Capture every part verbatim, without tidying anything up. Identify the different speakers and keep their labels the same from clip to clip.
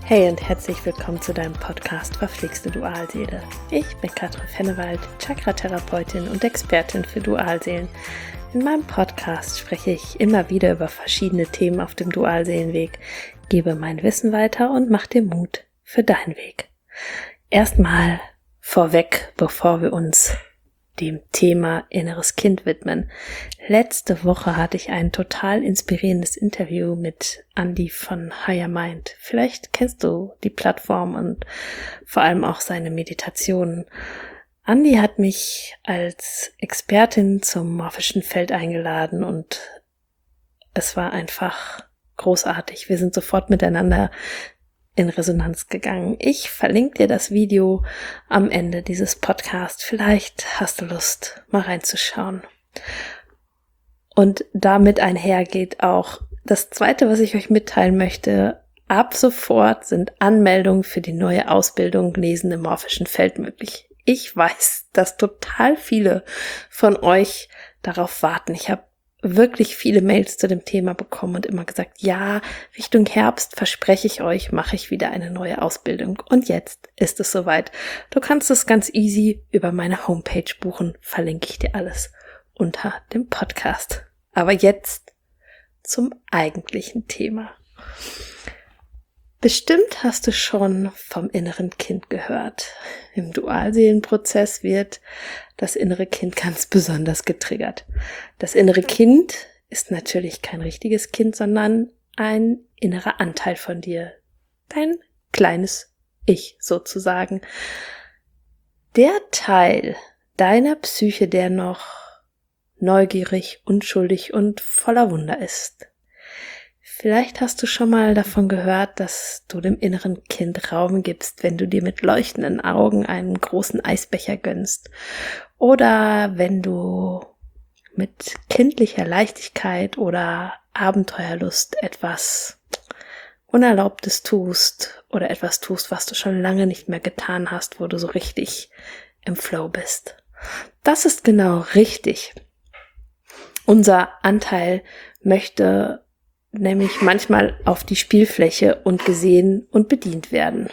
Speaker 1: Hey und herzlich willkommen zu deinem Podcast Verflixte Dualseele. Ich bin Katrin Fennewald, Chakra-Therapeutin und Expertin für Dualseelen. In meinem Podcast spreche ich immer wieder über verschiedene Themen auf dem Dualseelenweg, gebe mein Wissen weiter und mache dir Mut für deinen Weg. Erstmal vorweg, bevor wir uns dem Thema inneres Kind widmen. Letzte Woche hatte ich ein total inspirierendes Interview mit Andi von Higher Mind. Vielleicht kennst du die Plattform und vor allem auch seine Meditationen. Andi hat mich als Expertin zum morphischen Feld eingeladen und es war einfach großartig. Wir sind sofort miteinander in Resonanz gegangen. Ich verlinke dir das Video am Ende dieses Podcasts. Vielleicht hast du Lust, mal reinzuschauen. Und damit einhergeht auch das Zweite, was ich euch mitteilen möchte. Ab sofort sind Anmeldungen für die neue Ausbildung Lesen im morphischen Feld möglich. Ich weiß, dass total viele von euch darauf warten. Ich habe wirklich viele Mails zu dem Thema bekommen und immer gesagt, ja, Richtung Herbst verspreche ich euch, mache ich wieder eine neue Ausbildung. Und jetzt ist es soweit. Du kannst es ganz easy über meine Homepage buchen, verlinke ich dir alles unter dem Podcast. Aber jetzt zum eigentlichen Thema. Bestimmt hast du schon vom inneren Kind gehört. Im Dualseelenprozess wird das innere Kind ganz besonders getriggert. Das innere Kind ist natürlich kein richtiges Kind, sondern ein innerer Anteil von dir. Dein kleines Ich sozusagen. Der Teil deiner Psyche, der noch neugierig, unschuldig und voller Wunder ist. Vielleicht hast du schon mal davon gehört, dass du dem inneren Kind Raum gibst, wenn du dir mit leuchtenden Augen einen großen Eisbecher gönnst oder wenn du mit kindlicher Leichtigkeit oder Abenteuerlust etwas Unerlaubtes tust oder etwas tust, was du schon lange nicht mehr getan hast, wo du so richtig im Flow bist. Das ist genau richtig. Unser Anteil möchte nämlich manchmal auf die Spielfläche und gesehen und bedient werden.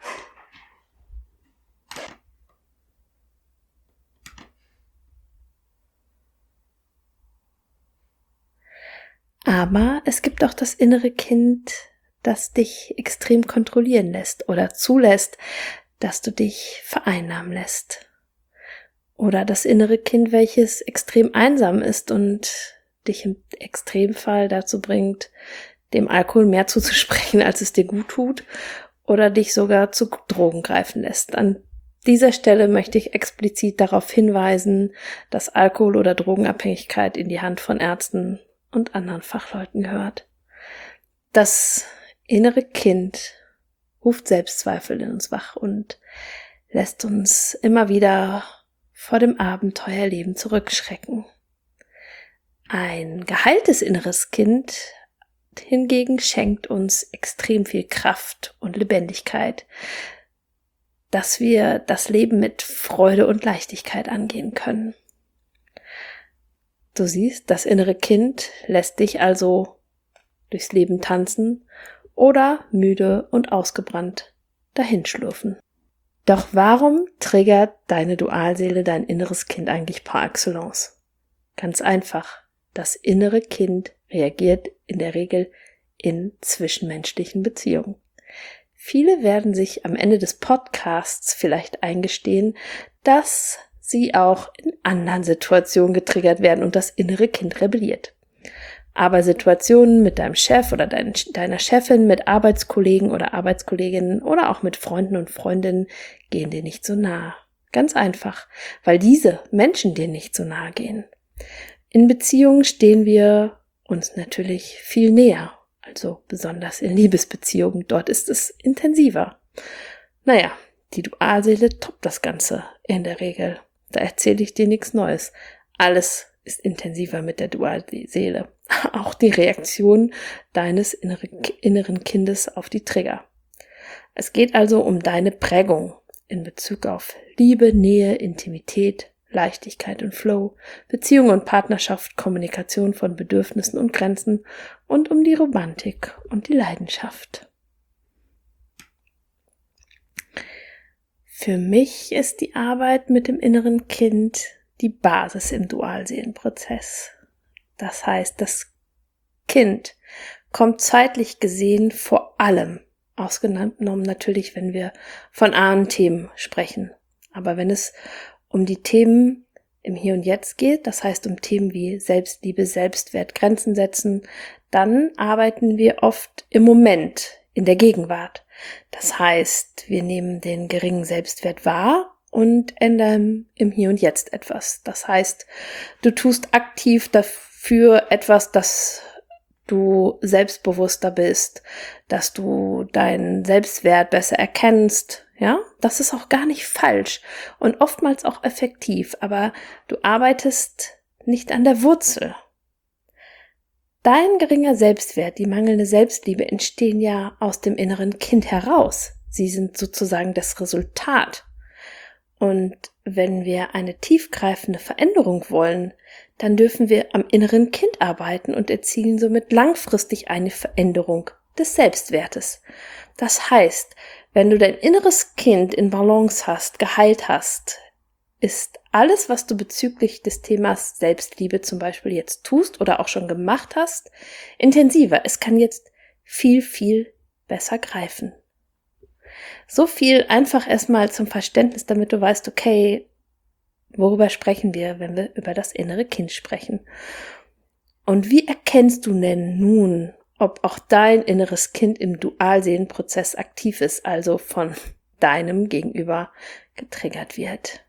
Speaker 1: Aber es gibt auch das innere Kind, das dich extrem kontrollieren lässt oder zulässt, dass du dich vereinnahmen lässt. Oder das innere Kind, welches extrem einsam ist und dich im Extremfall dazu bringt, dem Alkohol mehr zuzusprechen, als es dir gut tut, oder dich sogar zu Drogen greifen lässt. An dieser Stelle möchte ich explizit darauf hinweisen, dass Alkohol- oder Drogenabhängigkeit in die Hand von Ärzten und anderen Fachleuten gehört. Das innere Kind ruft Selbstzweifel in uns wach und lässt uns immer wieder vor dem Abenteuerleben zurückschrecken. Ein geheiltes inneres Kind hingegen schenkt uns extrem viel Kraft und Lebendigkeit, dass wir das Leben mit Freude und Leichtigkeit angehen können. Du siehst, das innere Kind lässt dich also durchs Leben tanzen oder müde und ausgebrannt dahinschlurfen. Doch warum triggert deine Dualseele dein inneres Kind eigentlich par excellence? Ganz einfach. Das innere Kind reagiert in der Regel in zwischenmenschlichen Beziehungen. Viele werden sich am Ende des Podcasts vielleicht eingestehen, dass sie auch in anderen Situationen getriggert werden und das innere Kind rebelliert. Aber Situationen mit deinem Chef oder dein, deiner Chefin, mit Arbeitskollegen oder Arbeitskolleginnen oder auch mit Freunden und Freundinnen gehen dir nicht so nah. Ganz einfach, weil diese Menschen dir nicht so nahe gehen. In Beziehungen stehen wir uns natürlich viel näher, also besonders in Liebesbeziehungen, dort ist es intensiver. Naja, die Dualseele toppt das Ganze in der Regel. Da erzähle ich dir nichts Neues. Alles ist intensiver mit der Dualseele. Auch die Reaktion deines inneren Kindes auf die Trigger. Es geht also um deine Prägung in Bezug auf Liebe, Nähe, Intimität, Leichtigkeit und Flow, Beziehung und Partnerschaft, Kommunikation von Bedürfnissen und Grenzen und um die Romantik und die Leidenschaft. Für mich ist die Arbeit mit dem inneren Kind die Basis im Dualseelenprozess. Das heißt, das Kind kommt zeitlich gesehen vor allem, ausgenommen natürlich, wenn wir von Ahnenthemen sprechen. Aber wenn es um die Themen im Hier und Jetzt geht, das heißt um Themen wie Selbstliebe, Selbstwert, Grenzen setzen, dann arbeiten wir oft im Moment, in der Gegenwart. Das heißt, wir nehmen den geringen Selbstwert wahr und ändern im Hier und Jetzt etwas. Das heißt, du tust aktiv dafür etwas, dass du selbstbewusster bist, dass du deinen Selbstwert besser erkennst. Ja, das ist auch gar nicht falsch und oftmals auch effektiv, aber du arbeitest nicht an der Wurzel. Dein geringer Selbstwert, die mangelnde Selbstliebe entstehen ja aus dem inneren Kind heraus. Sie sind sozusagen das Resultat. Und wenn wir eine tiefgreifende Veränderung wollen, dann dürfen wir am inneren Kind arbeiten und erzielen somit langfristig eine Veränderung des Selbstwertes. Das heißt, wenn du dein inneres Kind in Balance hast, geheilt hast, ist alles, was du bezüglich des Themas Selbstliebe zum Beispiel jetzt tust oder auch schon gemacht hast, intensiver. Es kann jetzt viel, viel besser greifen. So viel einfach erstmal zum Verständnis, damit du weißt, okay, worüber sprechen wir, wenn wir über das innere Kind sprechen? Und wie erkennst du denn nun, ob auch dein inneres Kind im Dualseelenprozess aktiv ist, also von deinem Gegenüber getriggert wird?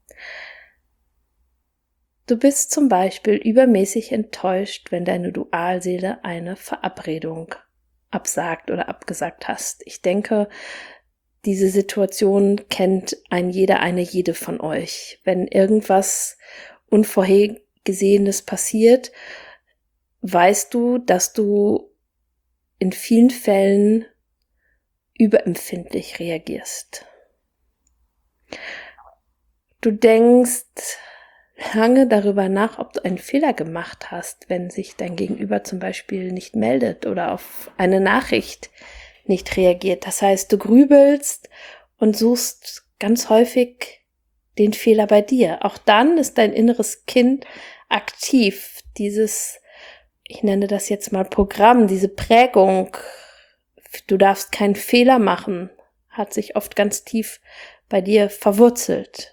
Speaker 1: Du bist zum Beispiel übermäßig enttäuscht, wenn deine Dualseele eine Verabredung absagt oder abgesagt hast. Ich denke, diese Situation kennt ein jeder, eine jede von euch. Wenn irgendwas Unvorhergesehenes passiert, weißt du, dass du in vielen Fällen überempfindlich reagierst. Du denkst lange darüber nach, ob du einen Fehler gemacht hast, wenn sich dein Gegenüber zum Beispiel nicht meldet oder auf eine Nachricht nicht reagiert. Das heißt, du grübelst und suchst ganz häufig den Fehler bei dir. Auch dann ist dein inneres Kind aktiv. Dieses, ich nenne das jetzt mal Programm, diese Prägung, du darfst keinen Fehler machen, hat sich oft ganz tief bei dir verwurzelt.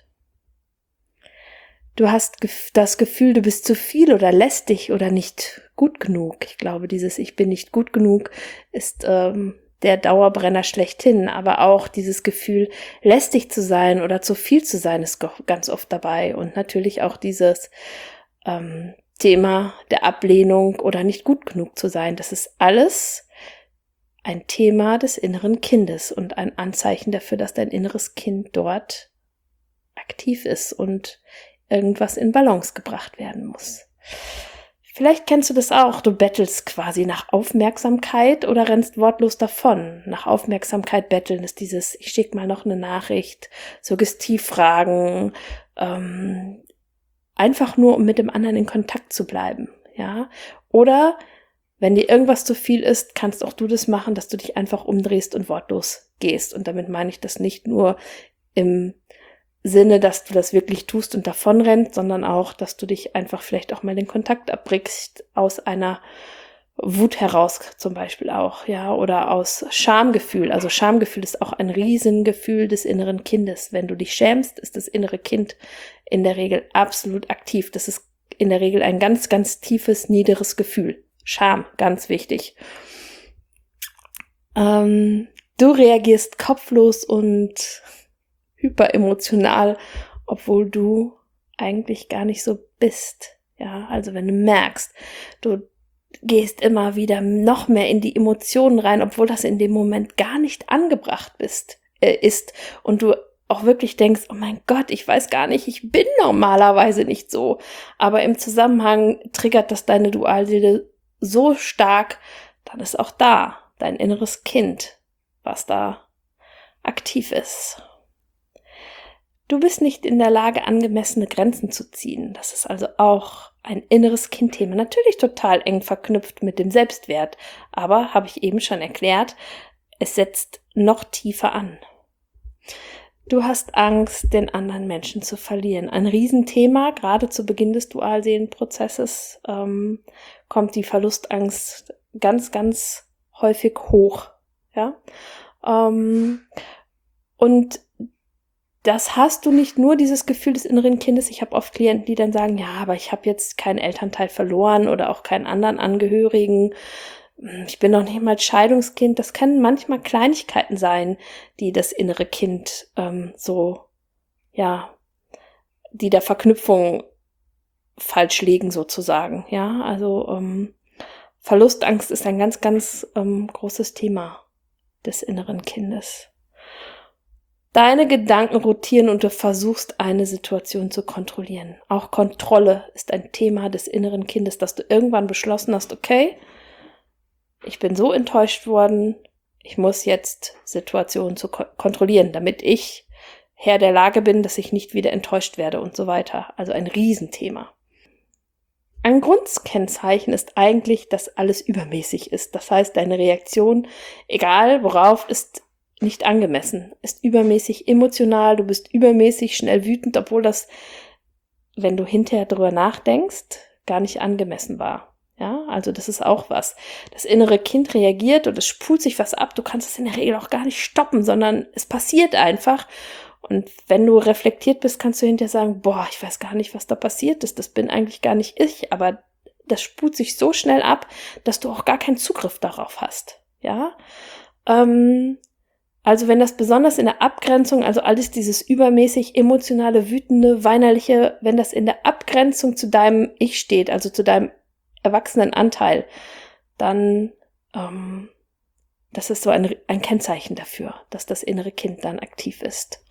Speaker 1: Du hast das Gefühl, du bist zu viel oder lästig oder nicht gut genug. Ich glaube, dieses Ich bin nicht gut genug ist ähm, der Dauerbrenner schlechthin. Aber auch dieses Gefühl, lästig zu sein oder zu viel zu sein, ist ganz oft dabei. Und natürlich auch dieses ähm, Thema der Ablehnung oder nicht gut genug zu sein. Das ist alles ein Thema des inneren Kindes und ein Anzeichen dafür, dass dein inneres Kind dort aktiv ist und irgendwas in Balance gebracht werden muss. Vielleicht kennst du das auch, du bettelst quasi nach Aufmerksamkeit oder rennst wortlos davon. Nach Aufmerksamkeit betteln ist dieses, ich schicke mal noch eine Nachricht, Suggestivfragen, ähm, einfach nur, um mit dem anderen in Kontakt zu bleiben, ja. Oder wenn dir irgendwas zu viel ist, kannst auch du das machen, dass du dich einfach umdrehst und wortlos gehst. Und damit meine ich das nicht nur im Sinne, dass du das wirklich tust und davonrennst, sondern auch, dass du dich einfach vielleicht auch mal den Kontakt abbrichst aus einer Wut heraus zum Beispiel auch, ja, oder aus Schamgefühl. Also Schamgefühl ist auch ein Riesengefühl des inneren Kindes. Wenn du dich schämst, ist das innere Kind in der Regel absolut aktiv. Das ist in der Regel ein ganz, ganz tiefes, niederes Gefühl. Scham, ganz wichtig. Ähm, du reagierst kopflos und hyperemotional, obwohl du eigentlich gar nicht so bist. Ja, also wenn du merkst, du gehst immer wieder noch mehr in die Emotionen rein, obwohl das in dem Moment gar nicht angebracht bist, äh, ist und du auch wirklich denkst, oh mein Gott, ich weiß gar nicht, ich bin normalerweise nicht so, aber im Zusammenhang triggert das deine Dualseele so stark, dann ist auch da dein inneres Kind, was da aktiv ist. Du bist nicht in der Lage, angemessene Grenzen zu ziehen. Das ist also auch ein inneres Kindthema. Natürlich total eng verknüpft mit dem Selbstwert. Aber, habe ich eben schon erklärt, es setzt noch tiefer an. Du hast Angst, den anderen Menschen zu verlieren. Ein Riesenthema, gerade zu Beginn des Dualseelenprozesses ähm, kommt die Verlustangst ganz, ganz häufig hoch. Ja, ähm, und das hast du nicht nur, dieses Gefühl des inneren Kindes. Ich habe oft Klienten, die dann sagen, ja, aber ich habe jetzt keinen Elternteil verloren oder auch keinen anderen Angehörigen. Ich bin noch nicht mal Scheidungskind. Das können manchmal Kleinigkeiten sein, die das innere Kind ähm, so, ja, die der Verknüpfung falsch liegen sozusagen. Ja, also ähm, Verlustangst ist ein ganz, ganz ähm, großes Thema des inneren Kindes. Deine Gedanken rotieren und du versuchst, eine Situation zu kontrollieren. Auch Kontrolle ist ein Thema des inneren Kindes, dass du irgendwann beschlossen hast, okay, ich bin so enttäuscht worden, ich muss jetzt Situationen zu ko- kontrollieren, damit ich Herr der Lage bin, dass ich nicht wieder enttäuscht werde und so weiter. Also ein Riesenthema. Ein Grundkennzeichen ist eigentlich, dass alles übermäßig ist. Das heißt, deine Reaktion, egal worauf, ist nicht angemessen, ist übermäßig emotional, du bist übermäßig schnell wütend, obwohl das, wenn du hinterher drüber nachdenkst, gar nicht angemessen war. Ja, also das ist auch was. Das innere Kind reagiert und es spult sich was ab. Du kannst es in der Regel auch gar nicht stoppen, sondern es passiert einfach. Und wenn du reflektiert bist, kannst du hinterher sagen, boah, ich weiß gar nicht, was da passiert ist. Das bin eigentlich gar nicht ich, aber das spult sich so schnell ab, dass du auch gar keinen Zugriff darauf hast. Ja, ähm, also wenn das besonders in der Abgrenzung, also alles dieses übermäßig emotionale, wütende, weinerliche, wenn das in der Abgrenzung zu deinem Ich steht, also zu deinem erwachsenen Anteil, dann, ähm, das ist so ein, ein Kennzeichen dafür, dass das innere Kind dann aktiv ist.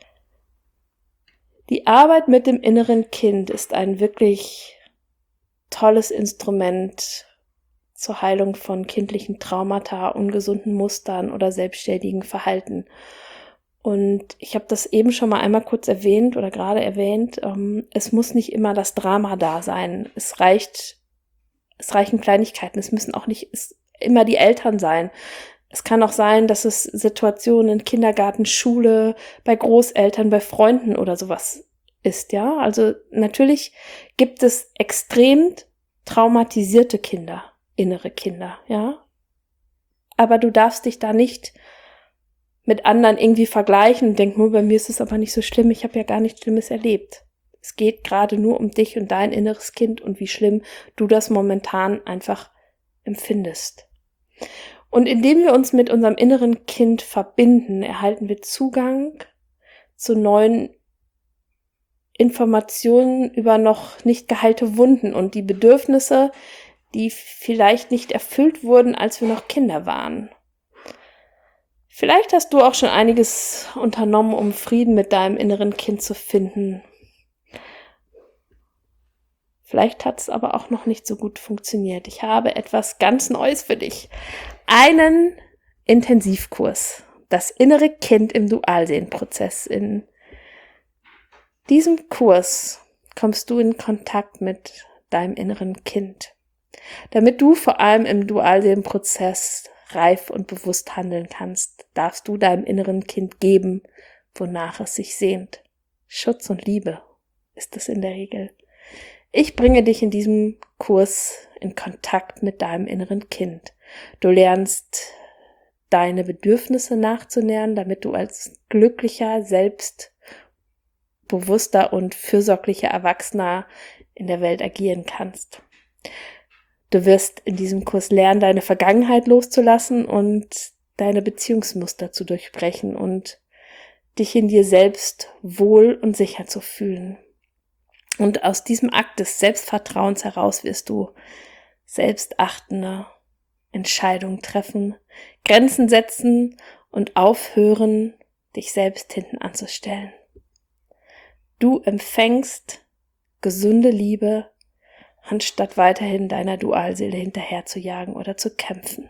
Speaker 1: Die Arbeit mit dem inneren Kind ist ein wirklich tolles Instrument zur Heilung von kindlichen Traumata, ungesunden Mustern oder selbstständigen Verhalten. Und ich habe das eben schon mal einmal kurz erwähnt oder gerade erwähnt, ähm, es muss nicht immer das Drama da sein. Es reicht Es reichen Kleinigkeiten, es müssen auch nicht immer die Eltern sein. Es kann auch sein, dass es Situationen in Kindergarten, Schule, bei Großeltern, bei Freunden oder sowas ist, ja. Also natürlich gibt es extrem traumatisierte Kinder, innere Kinder, ja. Aber du darfst dich da nicht mit anderen irgendwie vergleichen und denken, nur bei mir ist es aber nicht so schlimm, ich habe ja gar nichts Schlimmes erlebt. Es geht gerade nur um dich und dein inneres Kind und wie schlimm du das momentan einfach empfindest. Und indem wir uns mit unserem inneren Kind verbinden, erhalten wir Zugang zu neuen Informationen über noch nicht geheilte Wunden und die Bedürfnisse, die vielleicht nicht erfüllt wurden, als wir noch Kinder waren. Vielleicht hast du auch schon einiges unternommen, um Frieden mit deinem inneren Kind zu finden. Vielleicht hat es aber auch noch nicht so gut funktioniert. Ich habe etwas ganz Neues für dich. Einen Intensivkurs. Das innere Kind im Dualseelenprozess. In diesem Kurs kommst du in Kontakt mit deinem inneren Kind. Damit du vor allem im Dualseelenprozess reif und bewusst handeln kannst, darfst du deinem inneren Kind geben, wonach es sich sehnt. Schutz und Liebe ist es in der Regel. Ich bringe dich in diesem Kurs in Kontakt mit deinem inneren Kind. Du lernst deine Bedürfnisse nachzunähern, damit du als glücklicher, selbstbewusster und fürsorglicher Erwachsener in der Welt agieren kannst. Du wirst in diesem Kurs lernen, deine Vergangenheit loszulassen und deine Beziehungsmuster zu durchbrechen und dich in dir selbst wohl und sicher zu fühlen. Und aus diesem Akt des Selbstvertrauens heraus wirst du selbstachtende Entscheidungen treffen, Grenzen setzen und aufhören, dich selbst hinten anzustellen. Du empfängst gesunde Liebe, anstatt weiterhin deiner Dualseele hinterher zu jagen oder zu kämpfen.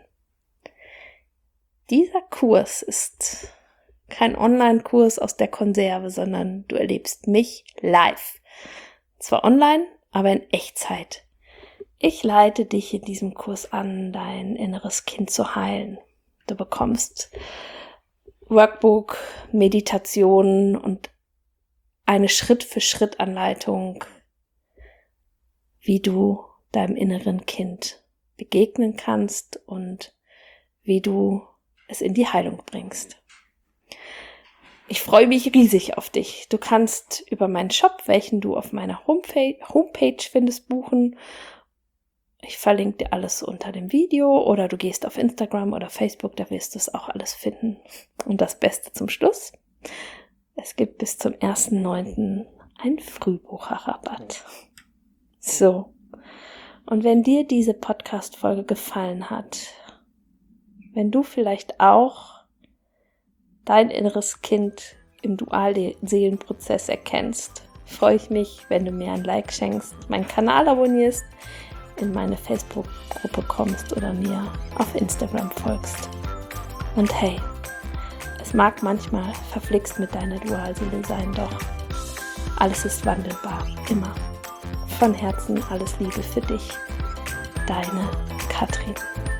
Speaker 1: Dieser Kurs ist kein Online-Kurs aus der Konserve, sondern du erlebst mich live. Zwar online, aber in Echtzeit. Ich leite dich in diesem Kurs an, dein inneres Kind zu heilen. Du bekommst Workbook, Meditationen und eine Schritt-für-Schritt-Anleitung, wie du deinem inneren Kind begegnen kannst und wie du es in die Heilung bringst. Ich freue mich riesig auf dich. Du kannst über meinen Shop, welchen du auf meiner Homepage findest, buchen. Ich verlinke dir alles unter dem Video oder du gehst auf Instagram oder Facebook, da wirst du es auch alles finden. Und das Beste zum Schluss: Es gibt bis zum ersten neunten einen Frühbucherrabatt. So, und wenn dir diese Podcast-Folge gefallen hat, wenn du vielleicht auch dein inneres Kind im Dualseelenprozess erkennst, freue ich mich, wenn du mir ein Like schenkst, meinen Kanal abonnierst, in meine Facebook-Gruppe kommst oder mir auf Instagram folgst. Und hey, es mag manchmal verflixt mit deiner Dualseele sein, doch alles ist wandelbar, immer. Von Herzen alles Liebe für dich, deine Katrin.